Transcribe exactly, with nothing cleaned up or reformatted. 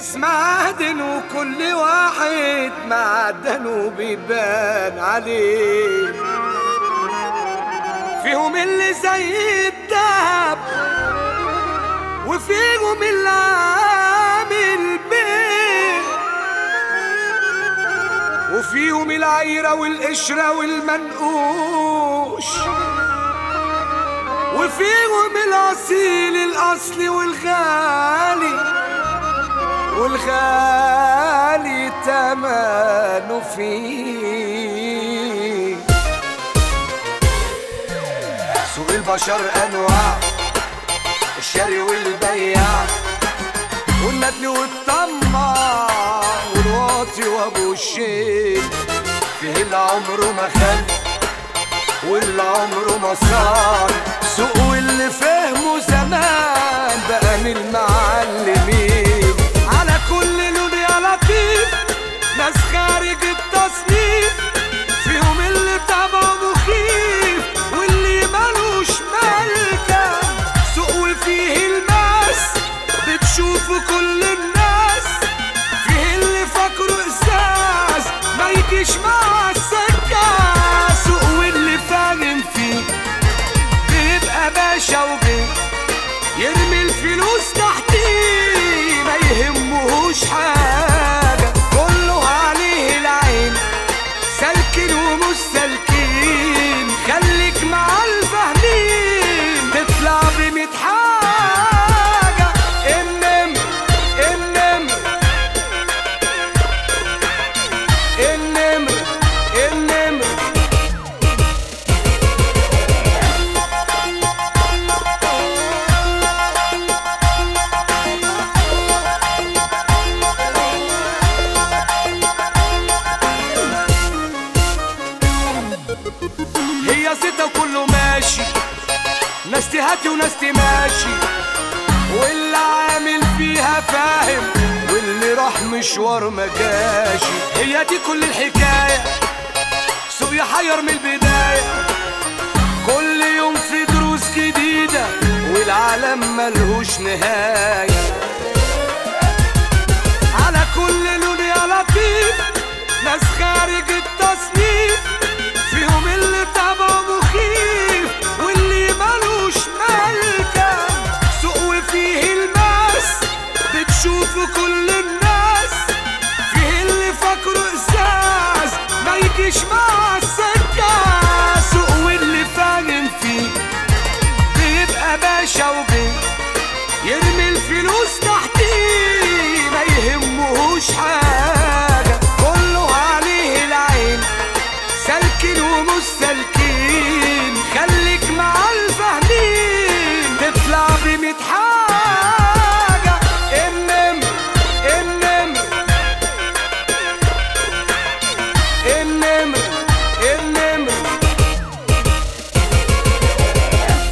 ناس معادن وكل واحد معدنه بيبان عليه. فيهم اللي زي الدهب وفيهم اللي عامل بيه، وفيهم العيرة والقشرة والمنقوش، وفيهم الأصيل الأصلي والغالي، والغالي تمنه فيه. سوق البشر أنواع، الشاري والبياع، والندل والطماع، والواطي وابو الشيل. فيه اللي عمره ما خان واللي عمره ما صار، سوق واللي فهمه زمان بقى من المعلمين. على كل لون يا لطيف ناس خارج التصنيف، فيهم اللي طبعه مخيف واللي ملوش ملكة. سوق وفيه الماس بتشوفه كل الناس، فيه اللي فاكره إزاز ما يجيش مع السكة. سوق واللي فاهم فيه بيبقى باشا وبيه، يرمي الفلوس تحتيه ما يهمهوش حاجة، كله عليه العين سالكين ومش سالكين. خليك مع الفاهمين تطلع بميت حاجة. النمر النمر النمر النمر هي ستة وكله ماشي، ناس تهاتي وناس تماشي، واللي عامل فيها فاهم واللي راح مشوار ما جاشي. هي دي كل الحكاية، سوق يحير من البداية، كل يوم في دروس جديدة والعالم ملهوش نهاية. على كل لون يا لطيف ناس خارج التصنيف، فيهم اللي طبعه مخيف واللي ملوش ملكة. سوق وفيه الماس بتشوفه كل الناس، فيه اللي فاكره إزاز ما يجيش مع السكة. سوق واللي فاهم فيه بيبقى باشا وبيه، يرمي الفلوس تحتيه ما يهمهوش حاجة.